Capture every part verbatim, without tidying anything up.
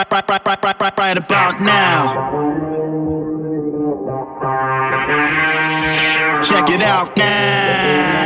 right, right, right, right, right, right about now. Check it out now.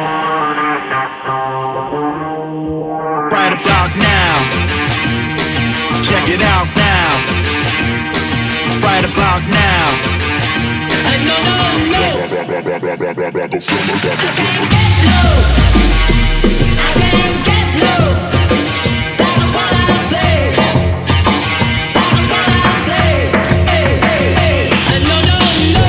Right about now. Check it out now. Right about now. And no, no, no. I can't get low. I can't get low. That's what I say. That's what I say. Hey, hey, hey. And no, no, no.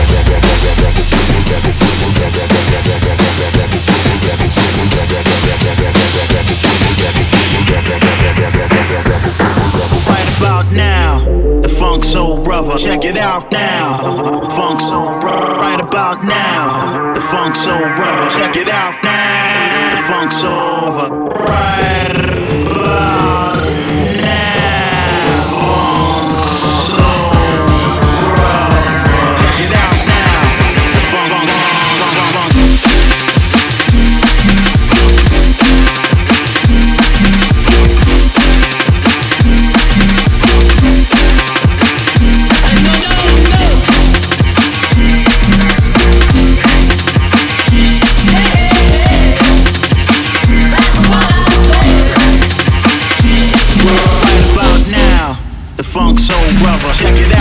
Right about now, the Funk Soul Brother. Check it out now. Funk Soul Brother. Right about now, the Funk Soul Brother. Check it out now. The Funk Soul Brother. Right about now. Funk Soul Brother. Check it out now. The Funk Funk Funk Funk Funk. Funk Soul Brother, check it out.